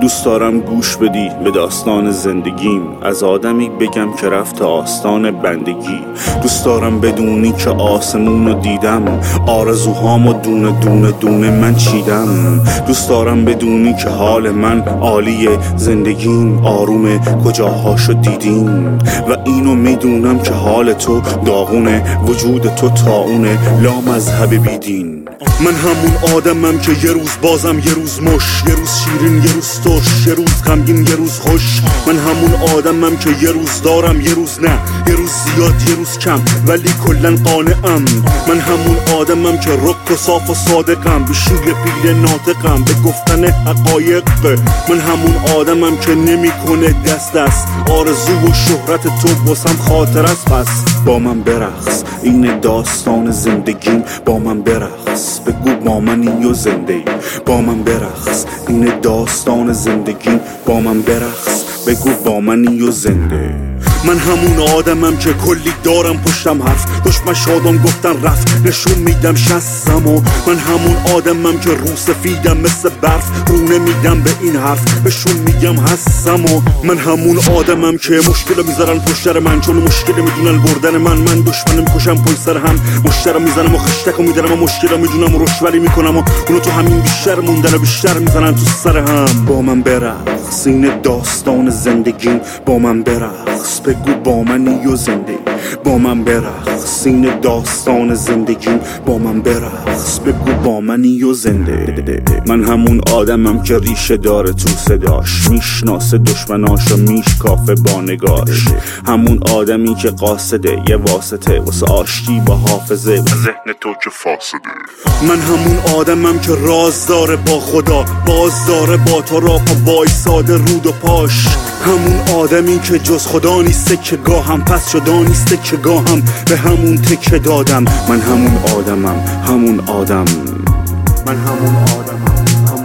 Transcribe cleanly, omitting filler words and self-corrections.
دوست دارم گوش بدی به داستان زندگیم، از آدمی بگم که رفت آستان بندگی. دوست دارم بدونی که آسمون رو دیدم، آرزوهامو دونه دونه دونه من چیدم. دوست دارم بدونی که حال من عالیه، زندگیم آرومه کجاهاشو دیدیم. و اینو میدونم که حال تو داغونه، وجود تو طاعونه، لا مذهب بیدین. من همون آدمم که یه روز بازم، یه روز مش، یه روز شیرین یه روز ترش، یه روز غمگین یه روز خوش. من همون آدمم که یه روز دارم یه روز نه، یه روز زیاد یه روز کم، ولی کلن قانعم. من همون آدمم که رک و صاف و صادقم، به شیر پیل ناطقم، به گفتن حقایق. من همون آدمم که نمیکنه دست آرزو و شهرت تو واسم خاطر است. پس با من برقص، این داستان زندگیم، با من برقص، بگو با منی و زنده. با من برقص، این داستان زندگیم، با من برقص، بگو با منی و زنده. من همون آدمم که کلی دارم پشتم حرف، دشمن شادم گفتن رفت، نشون میدم شستم. و من همون آدمم که رو سفیدم مثل برف، رو نمیدم به این حرف، بهشون میگم هستم. و من همون آدمم که مشکل میذارن پشتر من، چون مشکل میدونن بردن من دشمن میکشم پشت سر هم، مشتر میزنم و خشتک میدنم و مشکل میدونم و رشوری میکنم، و اونو تو همین بیشتر موندن و بیشتر میزنن تو سر هم. با من برقص، این داستان زندگیم، با من برقص، بگو با منی و زنده. با من برقص، این داستان زندگیم، با من برقص، بگو با منی و زنده. من همون آدمم که ریشه داره تو صداش، میشناسه دشمناشو میشکافه با نگاش. همون آدمی که قاصده یه واسطه واسه آشتی با حافظه و ذهن تو که فاسده. من همون آدمم که راز داره با خدا، باز داره با تو راه و وایساده رود و پاش. همون آدمی که جز خدا نیسته که گاهم، پس شدا نیسته که گاهم به همون تکه دادم. من همون آدمم، همون آدم. من همون آدمم، همون